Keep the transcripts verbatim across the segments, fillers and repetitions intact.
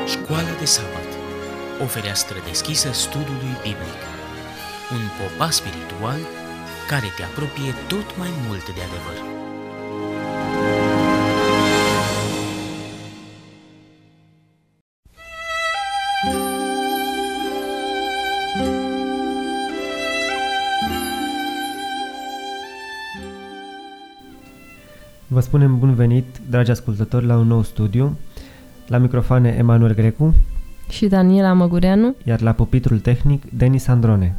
Școala de sabat, o fereastră deschisă studiului biblic. Un popas spiritual care te apropie tot mai mult de adevăr. Vă spunem bun venit, dragi ascultători, la un nou studiu. La microfoane Emanuel Grecu și Daniela Măgureanu, iar la pupitrul tehnic Denis Androne.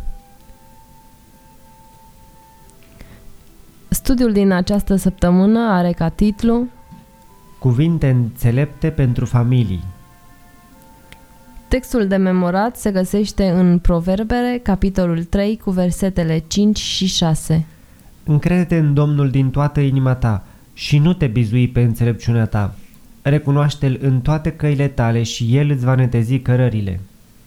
Studiul din această săptămână are ca titlu Cuvinte înțelepte pentru familii. Textul de memorat se găsește în Proverbele, capitolul trei, cu versetele cinci și șase. Încrede-te în Domnul din toată inima ta și nu te bizui pe înțelepciunea ta. Recunoaște-L în toate căile tale și El îți va netezi cărările.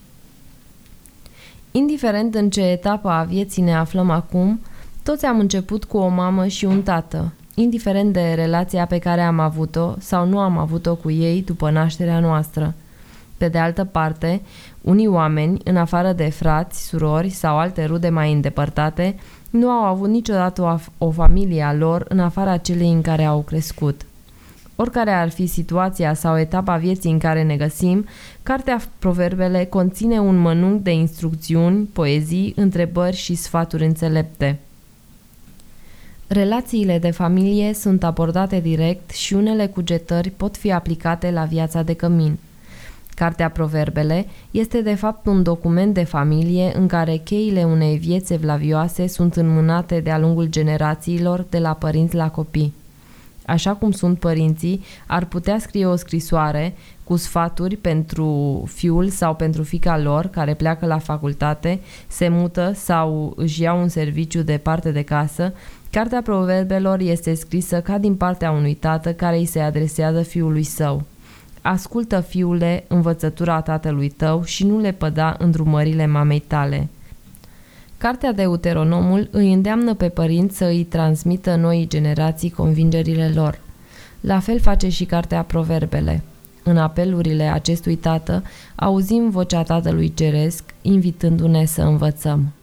Indiferent în ce etapă a vieții ne aflăm acum, toți am început cu o mamă și un tată, indiferent de relația pe care am avut-o sau nu am avut-o cu ei după nașterea noastră. Pe de altă parte, unii oameni, în afară de frați, surori sau alte rude mai îndepărtate, nu au avut niciodată o, o familie a lor în afara celei în care au crescut. Oricare ar fi situația sau etapa vieții în care ne găsim, cartea Proverbele conține un mănunchi de instrucțiuni, poezii, întrebări și sfaturi înțelepte. Relațiile de familie sunt abordate direct și unele cugetări pot fi aplicate la viața de cămin. Cartea Proverbele este de fapt un document de familie în care cheile unei vieți evlavioase sunt înmânate de-a lungul generațiilor, de la părinți la copii. Așa cum sunt părinții, ar putea scrie o scrisoare cu sfaturi pentru fiul sau pentru fiica lor care pleacă la facultate, se mută sau își iau un serviciu departe de casă. Cartea Proverbelor este scrisă ca din partea unui tată care îi se adresează fiului său. Ascultă, fiule, învățătura tatălui tău și nu le păda îndrumările mamei tale. Cartea Deuteronomul îi îndeamnă pe părinți să îi transmită noii generații convingerile lor. La fel face și cartea Proverbele. În apelurile acestui tată auzim vocea Tatălui Ceresc, invitându-ne să învățăm.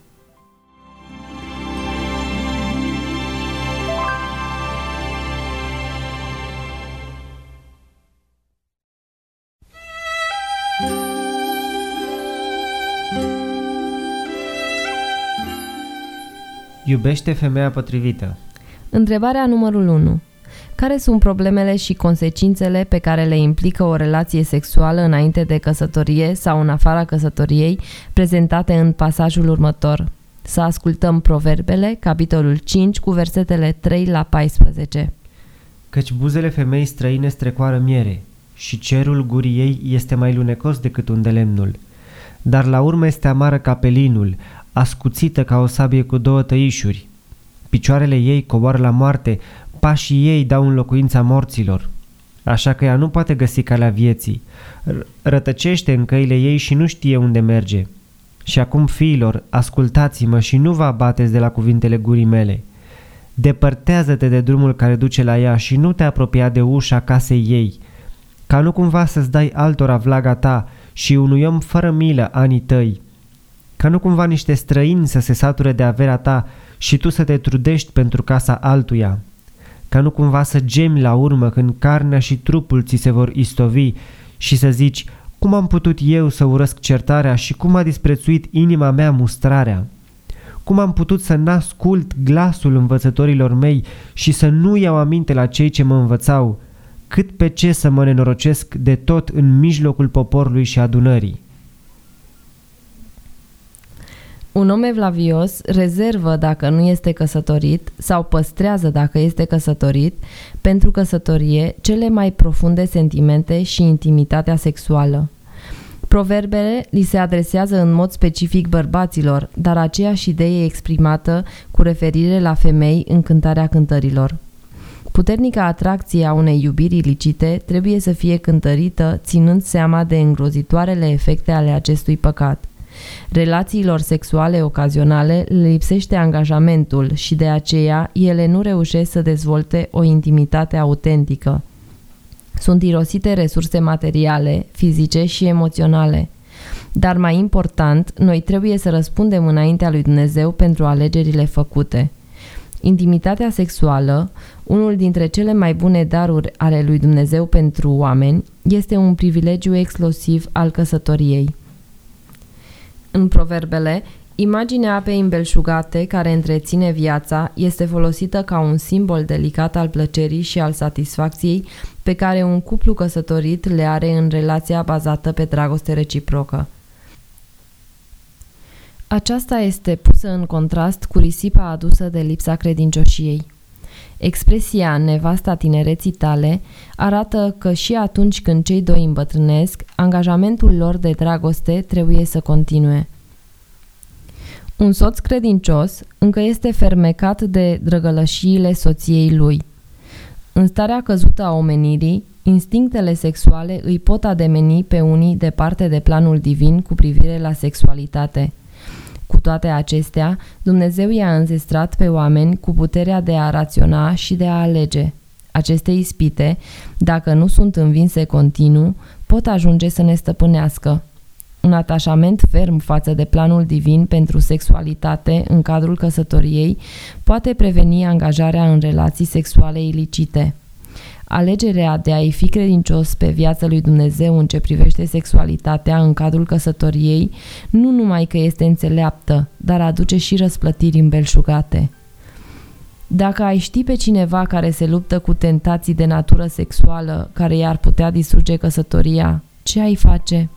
Iubește femeia potrivită. Întrebarea numărul unu. Care sunt problemele și consecințele pe care le implică o relație sexuală înainte de căsătorie sau în afara căsătoriei, prezentate în pasajul următor? Să ascultăm Proverbele, capitolul cinci, cu versetele trei la paisprezece. Căci buzele femeii străine strecoară miere și cerul gurii ei este mai lunecos decât un de lemnul. Dar la urmă este amară ca pelinul, ascuțită ca o sabie cu două tăișuri. Picioarele ei coboară la moarte, pașii ei dau în locuința morților. Așa că ea nu poate găsi calea vieții. Rătăcește în căile ei și nu știe unde merge. Și acum, fiilor, ascultați-mă și nu vă abateți de la cuvintele gurii mele. Depărtează-te de drumul care duce la ea și nu te apropia de ușa casei ei, ca nu cumva să-ți dai altora vlaga ta și unui om fără milă anii tăi, ca nu cumva niște străini să se sature de averea ta și tu să te trudești pentru casa altuia, ca nu cumva să gemi la urmă când carnea și trupul ți se vor istovi și să zici, cum am putut eu să urăsc certarea și cum a disprețuit inima mea mustrarea? Cum am putut să n-ascult glasul învățătorilor mei și să nu iau aminte la cei ce mă învățau? Cât pe ce să mă nenorocesc de tot în mijlocul poporului și adunării? Un om evlavios rezervă dacă nu este căsătorit sau păstrează dacă este căsătorit pentru căsătorie cele mai profunde sentimente și intimitatea sexuală. Proverbele li se adresează în mod specific bărbaților, dar aceeași idee e exprimată cu referire la femei în Cântarea Cântărilor. Puternica atracție a unei iubiri ilicite trebuie să fie cântărită ținând seama de îngrozitoarele efecte ale acestui păcat. Relațiilor sexuale ocazionale le lipsește angajamentul și de aceea ele nu reușesc să dezvolte o intimitate autentică. Sunt irosite resurse materiale, fizice și emoționale. Dar mai important, noi trebuie să răspundem înaintea lui Dumnezeu pentru alegerile făcute. Intimitatea sexuală, unul dintre cele mai bune daruri ale lui Dumnezeu pentru oameni, este un privilegiu exclusiv al căsătoriei. În Proverbele, imaginea apei îmbelșugate care întreține viața este folosită ca un simbol delicat al plăcerii și al satisfacției pe care un cuplu căsătorit le are în relația bazată pe dragoste reciprocă. Aceasta este pusă în contrast cu risipa adusă de lipsa credincioșiei. Expresia nevasta tinereții tale arată că și atunci când cei doi îmbătrânesc, angajamentul lor de dragoste trebuie să continue. Un soț credincios încă este fermecat de drăgălășiile soției lui. În starea căzută a omenirii, instinctele sexuale îi pot ademeni pe unii departe de planul divin cu privire la sexualitate. Cu toate acestea, Dumnezeu i-a înzestrat pe oameni cu puterea de a raționa și de a alege. Aceste ispite, dacă nu sunt învinse continuu, pot ajunge să ne stăpânească. Un atașament ferm față de planul divin pentru sexualitate în cadrul căsătoriei poate preveni angajarea în relații sexuale ilicite. Alegerea de a-i fi credincios pe viața lui Dumnezeu în ce privește sexualitatea în cadrul căsătoriei nu numai că este înțeleaptă, dar aduce și răsplătiri îmbelșugate. Dacă ai ști pe cineva care se luptă cu tentații de natură sexuală care i-ar putea distruge căsătoria, ce ai face?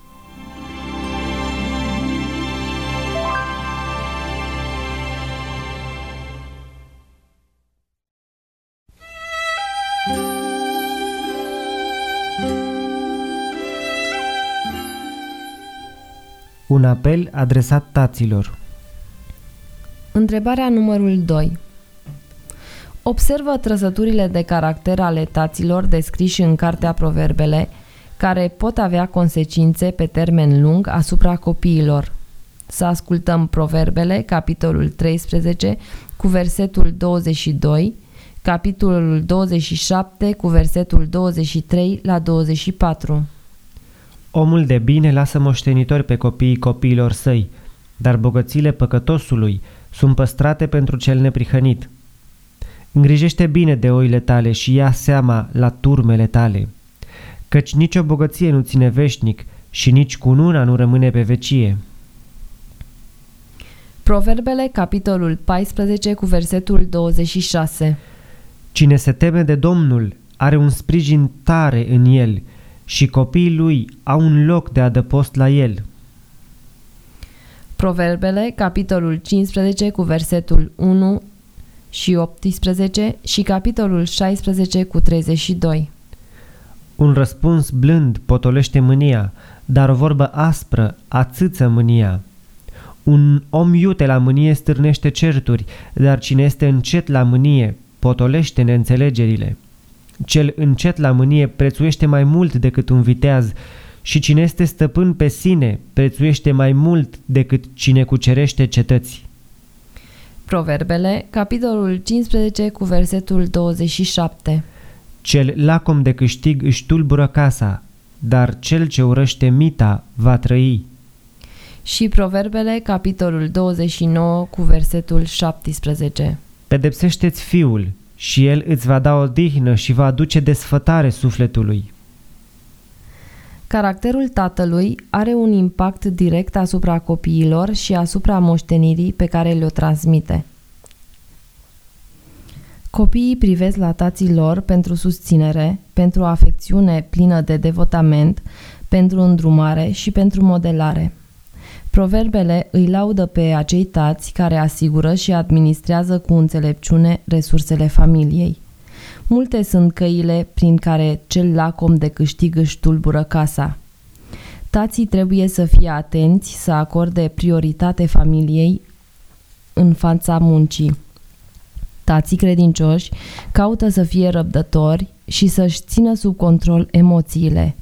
Un apel adresat taților. Întrebarea numărul doi. Observă trăsăturile de caracter ale taților descriși în cartea Proverbele, care pot avea consecințe pe termen lung asupra copiilor. Să ascultăm Proverbele, capitolul treisprezece, cu versetul douăzeci și doi, capitolul douăzeci și șapte, cu versetul douăzeci și trei la douăzeci și patru. Omul de bine lasă moștenitori pe copiii copiilor săi, dar bogățiile păcătosului sunt păstrate pentru cel neprihănit. Îngrijește bine de oile tale și ia seama la turmele tale, căci nicio bogăție nu ține veșnic și nici cununa nu rămâne pe vecie. Proverbele, capitolul paisprezece, cu versetul douăzeci și șase. Cine se teme de Domnul are un sprijin tare în el și copiii lui au un loc de adăpost la el. Proverbele, capitolul cincisprezece, cu versetul unu și optsprezece și capitolul șaisprezece, cu treizeci și doi. Un răspuns blând potolește mânia, dar o vorbă aspră ațâță mânia. Un om iute la mânie stârnește certuri, dar cine este încet la mânie potolește neînțelegerile. Cel încet la mânie prețuiește mai mult decât un viteaz și cine este stăpân pe sine prețuiește mai mult decât cine cucerește cetăți. Proverbele, capitolul cincisprezece, cu versetul douăzeci și șapte. Cel lacom de câștig își tulbură casa, dar cel ce urăște mita va trăi. Și Proverbele, capitolul douăzeci și nouă, cu versetul șaptesprezece. Pedepsește-ți fiul și el îți va da odihnă și va aduce desfătare sufletului. Caracterul tatălui are un impact direct asupra copiilor și asupra moștenirii pe care le-o transmite. Copiii privesc la tații lor pentru susținere, pentru afecțiune plină de devotament, pentru îndrumare și pentru modelare. Proverbele îi laudă pe acei tați care asigură și administrează cu înțelepciune resursele familiei. Multe sunt căile prin care cel lacom de câștig își tulbură casa. Tații trebuie să fie atenți să acorde prioritate familiei în fața muncii. Tații credincioși caută să fie răbdători și să-și țină sub control emoțiile.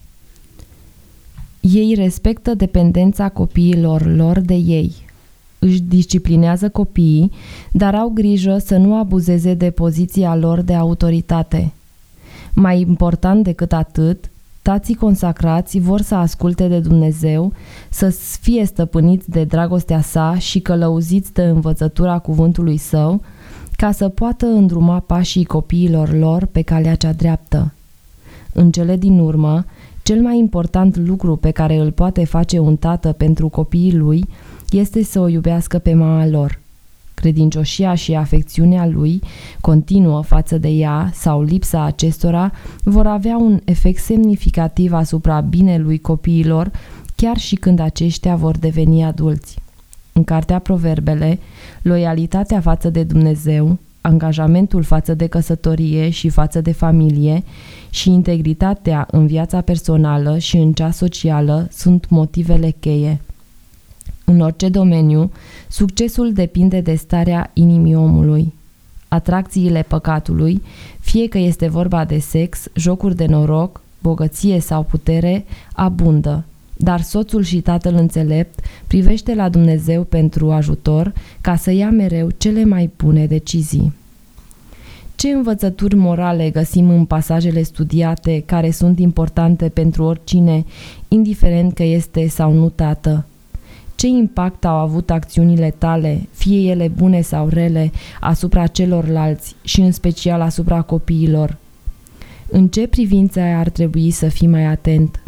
Ei respectă dependența copiilor lor de ei. Își disciplinează copiii, dar au grijă să nu abuzeze de poziția lor de autoritate. Mai important decât atât, tații consacrați vor să asculte de Dumnezeu, să fie stăpâniți de dragostea sa și călăuziți de învățătura cuvântului său, ca să poată îndruma pașii copiilor lor pe calea cea dreaptă. În cele din urmă, cel mai important lucru pe care îl poate face un tată pentru copiii lui este să o iubească pe mama lor. Credincioșia și afecțiunea lui, continuă față de ea sau lipsa acestora, vor avea un efect semnificativ asupra binelui copiilor, chiar și când aceștia vor deveni adulți. În cartea Proverbele, loialitatea față de Dumnezeu, angajamentul față de căsătorie și față de familie și integritatea în viața personală și în cea socială sunt motivele cheie. În orice domeniu, succesul depinde de starea inimii omului. Atracțiile păcatului, fie că este vorba de sex, jocuri de noroc, bogăție sau putere, abundă, dar soțul și tatăl înțelept privește la Dumnezeu pentru ajutor ca să ia mereu cele mai bune decizii. Ce învățături morale găsim în pasajele studiate care sunt importante pentru oricine, indiferent că este sau nu tată? Ce impact au avut acțiunile tale, fie ele bune sau rele, asupra celorlalți și în special asupra copiilor? În ce privințe ar trebui să fii mai atent?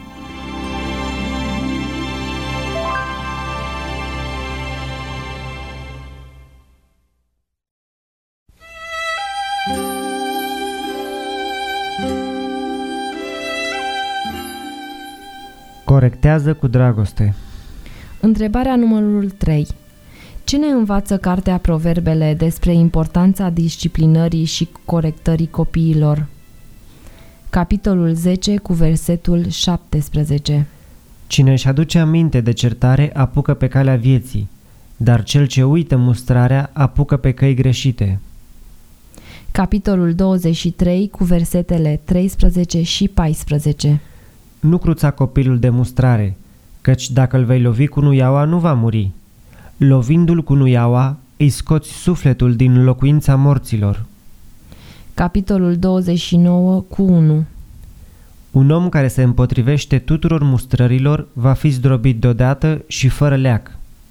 Corectează cu dragoste. Întrebarea numărul trei. Ce ne învață cartea Proverbele despre importanța disciplinării și corectării copiilor? Capitolul zece cu versetul șaptesprezece. Cine își aduce aminte de certare apucă pe calea vieții, dar cel ce uită mustrarea apucă pe căi greșite. Capitolul douăzeci și trei cu versetele treisprezece și paisprezece. Nu cruța copilul de mustrare, căci dacă îl vei lovi cu nuiaua, nu va muri. Lovindu-l cu nuiaua, îi scoți sufletul din locuința morților. Capitolul douăzeci și nouă cu unu. Un om care se împotrivește tuturor mustrărilor va fi zdrobit deodată și fără leac.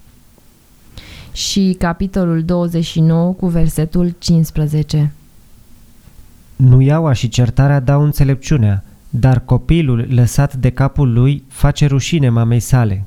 Și capitolul douăzeci și nouă cu versetul cincisprezece. Nuiaua și certarea dau înțelepciunea, dar copilul lăsat de capul lui face rușine mamei sale.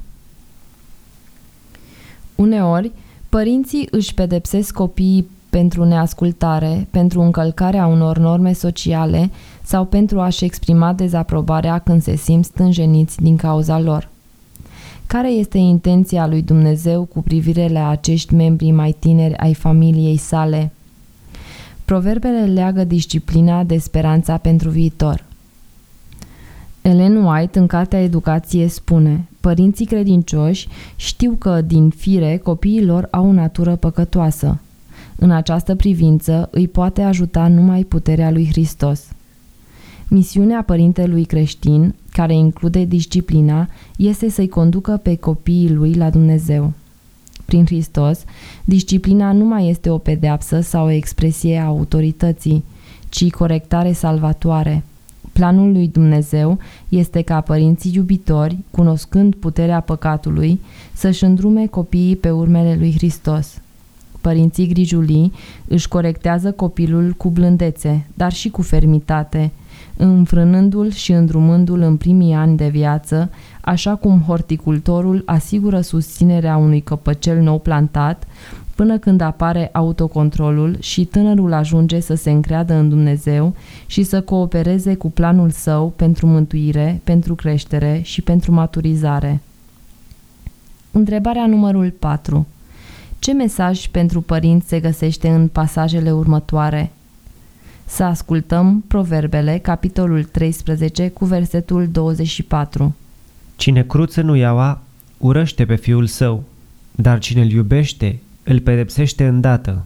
Uneori, părinții își pedepsesc copiii pentru neascultare, pentru încălcarea unor norme sociale sau pentru a-și exprima dezaprobarea când se simt stânjeniți din cauza lor. Care este intenția lui Dumnezeu cu privire la acești membri mai tineri ai familiei sale? Proverbele leagă disciplina de speranța pentru viitor. Ellen White, în cartea Educație, spune: părinții credincioși știu că, din fire, copiii lor au o natură păcătoasă. În această privință îi poate ajuta numai puterea lui Hristos. Misiunea părintelui creștin, care include disciplina, este să-i conducă pe copiii lui la Dumnezeu. Prin Hristos, disciplina nu mai este o pedeapsă sau o expresie a autorității, ci corectare salvatoare. Planul lui Dumnezeu este ca părinții iubitori, cunoscând puterea păcatului, să-și îndrume copiii pe urmele lui Hristos. Părinții grijulii își corectează copilul cu blândețe, dar și cu fermitate, înfrânându-l și îndrumându-l în primii ani de viață, așa cum horticultorul asigură susținerea unui căpăcel nou plantat, până când apare autocontrolul și tânărul ajunge să se încreadă în Dumnezeu și să coopereze cu planul său pentru mântuire, pentru creștere și pentru maturizare. Întrebarea numărul patru. Ce mesaj pentru părinți se găsește în pasajele următoare? Să ascultăm Proverbele, capitolul treisprezece, cu versetul douăzeci și patru. Cine cruță nuiaua, urăște pe fiul său, dar cine îl iubește, îl pedepsește îndată.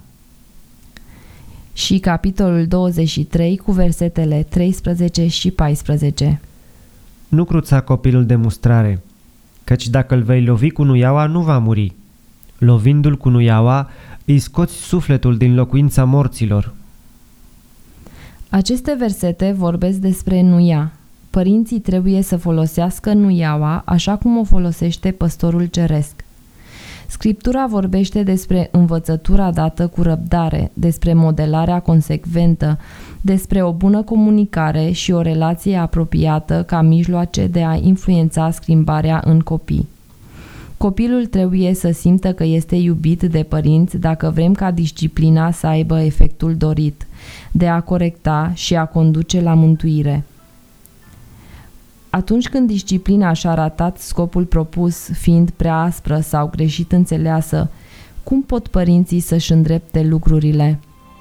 Și capitolul douăzeci și trei, cu versetele treisprezece și paisprezece. Nu cruța copilul de mustrare, căci dacă îl vei lovi cu nuiaua, nu va muri. Lovindu-l cu nuiaua, îi scoți sufletul din locuința morților. Aceste versete vorbesc despre nuia. Părinții trebuie să folosească nuiaua așa cum o folosește păstorul ceresc. Scriptura vorbește despre învățătura dată cu răbdare, despre modelarea consecventă, despre o bună comunicare și o relație apropiată ca mijloace de a influența schimbarea în copii. Copilul trebuie să simtă că este iubit de părinți dacă vrem ca disciplina să aibă efectul dorit, de a corecta și a conduce la mântuire. Atunci când disciplina și-a ratat scopul propus, fiind prea aspră sau greșit înțeleasă, cum pot părinții să-și îndrepte lucrurile?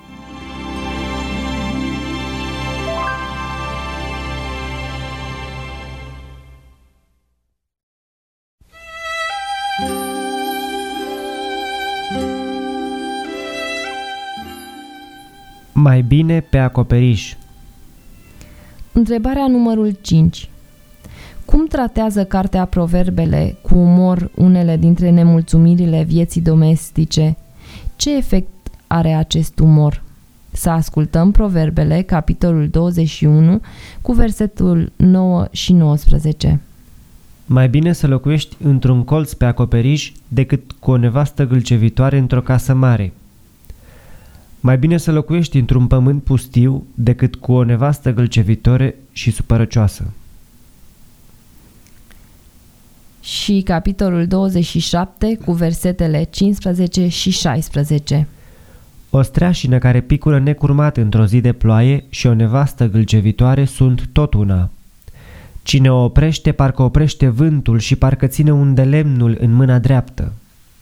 Mai bine pe acoperiș. Întrebarea numărul cinci. Cum tratează cartea Proverbele cu umor unele dintre nemulțumirile vieții domestice? Ce efect are acest umor? Să ascultăm Proverbele, capitolul douăzeci și unu, cu versetul nouă și nouăsprezece. Mai bine să locuiești într-un colț pe acoperiș decât cu o nevastă gâlcevitoare într-o casă mare. Mai bine să locuiești într-un pământ pustiu decât cu o nevastă gâlcevitoare și supărăcioasă. Și capitolul douăzeci și șapte cu versetele cincisprezece și șaisprezece. O streașină care picură necurmat într-o zi de ploaie și o nevastă gâlcevitoare sunt tot una. Cine o oprește, parcă oprește vântul și parcă ține un de lemnul în mâna dreaptă.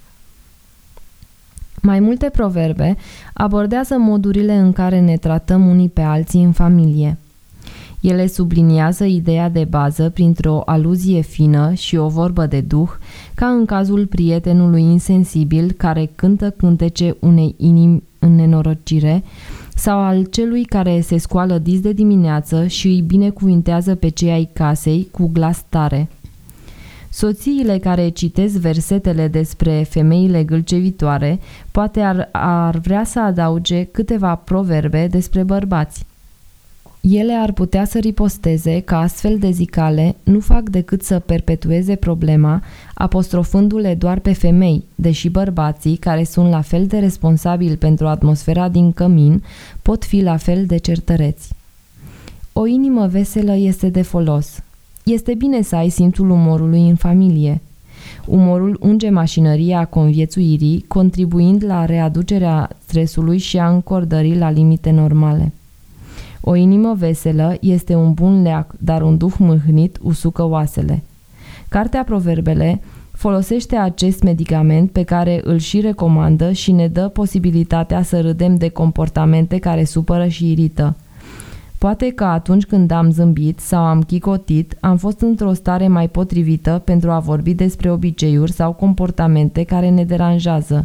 Mai multe proverbe abordează modurile în care ne tratăm unii pe alții în familie. Ele subliniază ideea de bază printr-o aluzie fină și o vorbă de duh, ca în cazul prietenului insensibil care cântă cântece unei inimi în nenorocire, sau al celui care se scoală dis de dimineață și îi binecuvintează pe cei ai casei cu glas tare. Soțiile care citesc versetele despre femeile gâlcevitoare poate ar, ar vrea să adauge câteva proverbe despre bărbați. Ele ar putea să riposteze că astfel de zicale nu fac decât să perpetueze problema, apostrofându-le doar pe femei, deși bărbații, care sunt la fel de responsabili pentru atmosfera din cămin, pot fi la fel de certăreți. O inimă veselă este de folos. Este bine să ai simțul umorului în familie. Umorul unge mașinăria conviețuirii, contribuind la readucerea stresului și a încordării la limite normale. O inimă veselă este un bun leac, dar un duh mâhnit usucă oasele. Cartea Proverbele folosește acest medicament pe care îl și recomandă și ne dă posibilitatea să râdem de comportamente care supără și irită. Poate că atunci când am zâmbit sau am chicotit, am fost într-o stare mai potrivită pentru a vorbi despre obiceiuri sau comportamente care ne deranjează.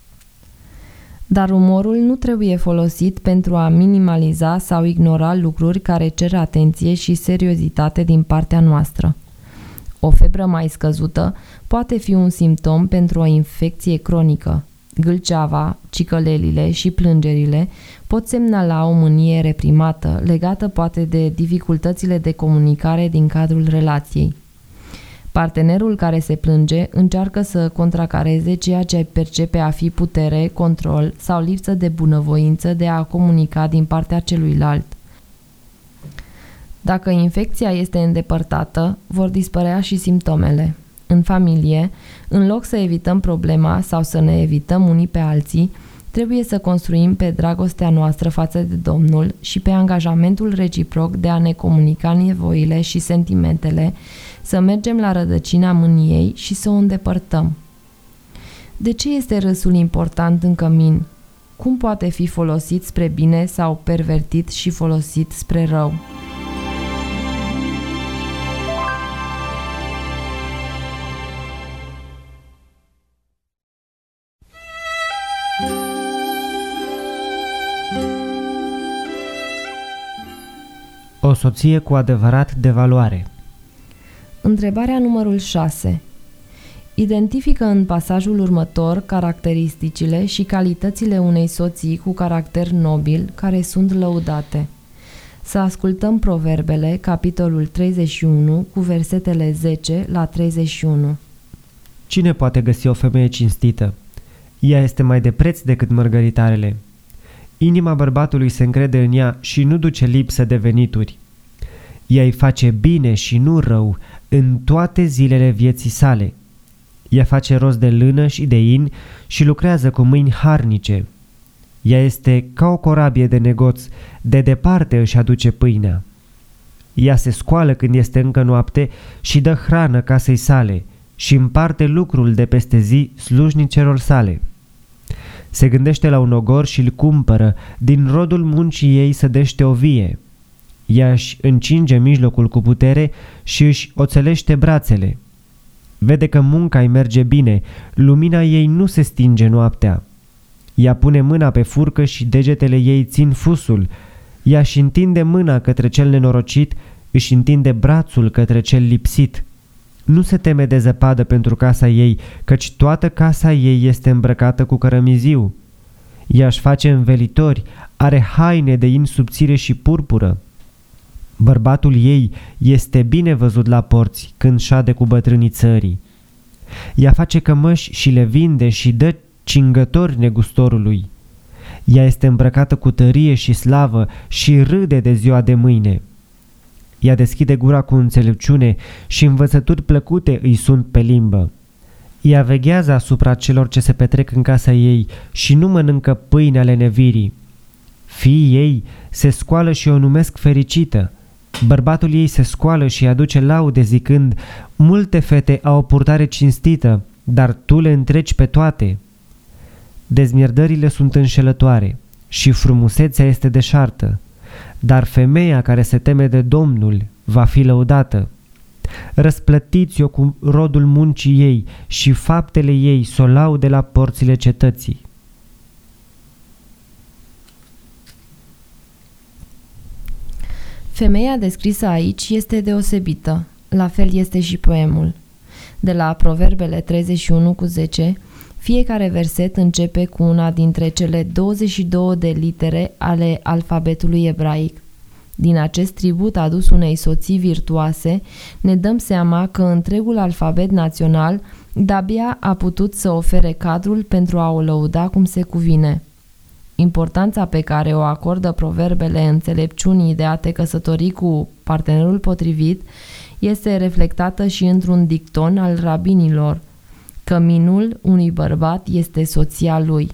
Dar umorul nu trebuie folosit pentru a minimaliza sau ignora lucruri care cer atenție și seriozitate din partea noastră. O febră mai scăzută poate fi un simptom pentru o infecție cronică. Gâlceava, cicălelile și plângerile pot semnala o mânie reprimată, legată poate de dificultățile de comunicare din cadrul relației. Partenerul care se plânge încearcă să contracareze ceea ce percepe a fi putere, control sau lipsă de bunăvoință de a comunica din partea celuilalt. Dacă infecția este îndepărtată, vor dispărea și simptomele. În familie, în loc să evităm problema sau să ne evităm unii pe alții, trebuie să construim pe dragostea noastră față de Domnul și pe angajamentul reciproc de a ne comunica nevoile și sentimentele, să mergem la rădăcina mâniei și să o îndepărtăm. De ce este râsul important în cămin? Cum poate fi folosit spre bine sau pervertit și folosit spre rău? O soție cu adevărat de valoare. Întrebarea numărul șase. Identifică în pasajul următor caracteristicile și calitățile unei soții cu caracter nobil care sunt lăudate. Să ascultăm Proverbele, capitolul treizeci și unu, cu versetele zece la treizeci și unu. Cine poate găsi o femeie cinstită? Ea este mai de preț decât mărgăritarele. Inima bărbatului se încrede în ea și nu duce lipsă de venituri. Ea îi face bine și nu rău în toate zilele vieții sale. Ea face rost de lână și de in și lucrează cu mâini harnice. Ea este ca o corabie de negoț, de departe își aduce pâinea. Ea se scoală când este încă noapte și dă hrană casei sale și împarte lucrul de peste zi slujnicelor sale. Se gândește la un ogor și îl cumpără, din rodul muncii ei sădește o vie. Ea își încinge mijlocul cu putere și își oțelește brațele. Vede că munca îi merge bine, lumina ei nu se stinge noaptea. Ea pune mâna pe furcă și degetele ei țin fusul. Ea își întinde mâna către cel nenorocit, își întinde brațul către cel lipsit. Nu se teme de zăpadă pentru casa ei, căci toată casa ei este îmbrăcată cu cărămiziu. Ea își face învelitori, are haine de in subțire și purpură. Bărbatul ei este bine văzut la porți când șade cu bătrânii țării. Ea face cămăși și le vinde și dă cingători negustorului. Ea este îmbrăcată cu tărie și slavă și râde de ziua de mâine. Ea deschide gura cu înțelepciune și învățături plăcute îi sunt pe limbă. Ea veghează asupra celor ce se petrec în casa ei și nu mănâncă pâine ale nevirii. Fiii ei se scoală și o numesc fericită. Bărbatul ei se scoală și aduce laude zicând: multe fete au o purtare cinstită, dar tu le întreci pe toate. Dezmierdările sunt înșelătoare și frumusețea este deșartă, dar femeia care se teme de Domnul va fi lăudată. Răsplătiți-o cu rodul muncii ei și faptele ei s-o laude la porțile cetății. Femeia descrisă aici este deosebită, la fel este și poemul. De la Proverbele treizeci și unu cu zece, fiecare verset începe cu una dintre cele douăzeci și două de litere ale alfabetului ebraic. Din acest tribut adus unei soții virtuoase, ne dăm seama că întregul alfabet național de-abia a putut să ofere cadrul pentru a o lăuda cum se cuvine. Importanța pe care o acordă proverbele înțelepciunii de a te căsători cu partenerul potrivit este reflectată și într-un dicton al rabinilor: căminul unui bărbat este soția lui.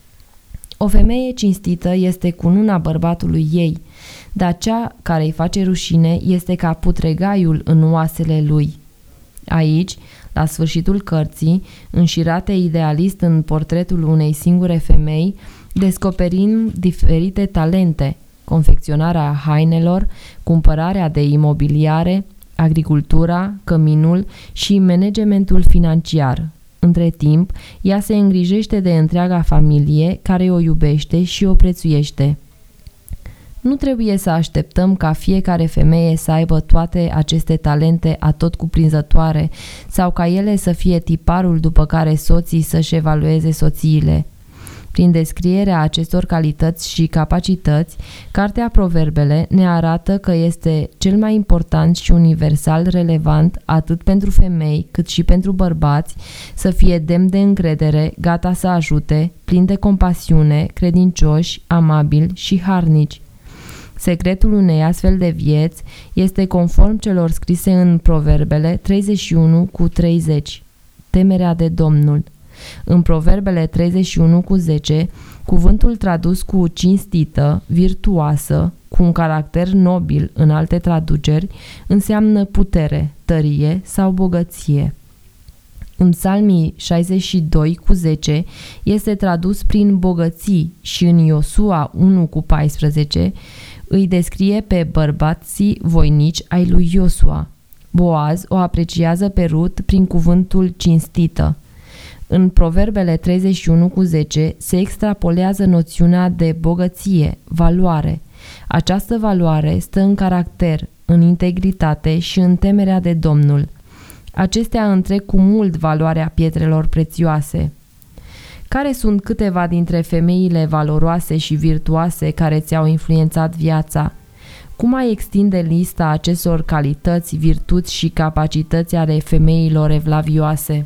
O femeie cinstită este cununa bărbatului ei, dar cea care îi face rușine este ca putregaiul în oasele lui. Aici, la sfârșitul cărții, înșirate idealist în portretul unei singure femei, descoperim diferite talente: confecționarea hainelor, cumpărarea de imobiliare, agricultura, căminul și managementul financiar. Între timp, ea se îngrijește de întreaga familie care o iubește și o prețuiește. Nu trebuie să așteptăm ca fiecare femeie să aibă toate aceste talente atotcuprinzătoare sau ca ele să fie tiparul după care soții să-și evalueze soțiile. Prin descrierea acestor calități și capacități, Cartea Proverbele ne arată că este cel mai important și universal relevant atât pentru femei cât și pentru bărbați să fie demn de încredere, gata să ajute, plin de compasiune, credincioși, amabili și harnici. Secretul unei astfel de vieți este conform celor scrise în Proverbele treizeci și unu cu treizeci. Temerea de Domnul. În Proverbele treizeci și unu cu zece, cuvântul tradus cu cinstită, virtuoasă, cu un caracter nobil în alte traduceri, înseamnă putere, tărie sau bogăție. În Psalmii șaizeci și doi cu zece este tradus prin bogății și în Iosua unu cu paisprezece îi descrie pe bărbații voinici ai lui Iosua. Boaz o apreciază pe Rut prin cuvântul cinstită. În Proverbele treizeci și unu cu zece se extrapolează noțiunea de bogăție, valoare. Această valoare stă în caracter, în integritate și în temerea de Domnul. Acestea întrec cu mult valoarea pietrelor prețioase. Care sunt câteva dintre femeile valoroase și virtuoase care ți-au influențat viața? Cum ai extinde lista acestor calități, virtuți și capacități ale femeilor evlavioase?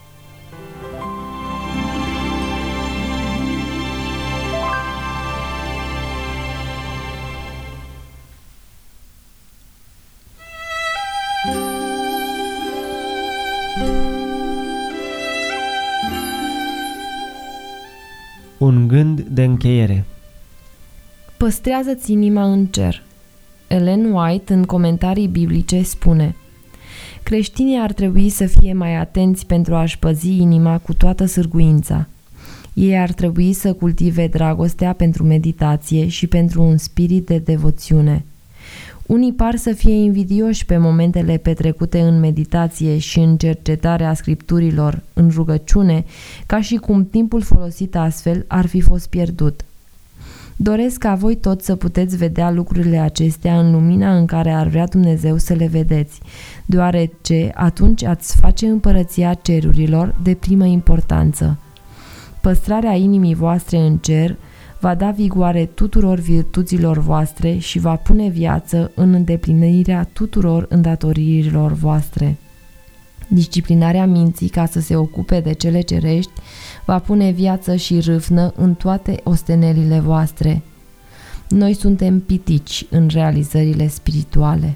Un gând de încheiere. Păstrează-ți inima în cer. Ellen White, în comentarii biblice, spune: creștinii ar trebui să fie mai atenți pentru a-și păzi inima cu toată sârguința. Ei ar trebui să cultive dragostea pentru meditație și pentru un spirit de devoțiune. Unii par să fie invidioși pe momentele petrecute în meditație și în cercetarea scripturilor, în rugăciune, ca și cum timpul folosit astfel ar fi fost pierdut. Doresc ca voi toți să puteți vedea lucrurile acestea în lumina în care ar vrea Dumnezeu să le vedeți, deoarece atunci ați face împărăția cerurilor de primă importanță. Păstrarea inimii voastre în cer va da vigoare tuturor virtuților voastre și va pune viață în îndeplinirea tuturor îndatoririlor voastre. Disciplinarea minții ca să se ocupe de cele cerești va pune viață și râvnă în toate ostenelile voastre. Noi suntem pitici în realizările spirituale.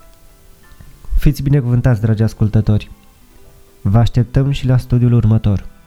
Fiți binecuvântați, dragi ascultători! Vă așteptăm și la studiul următor.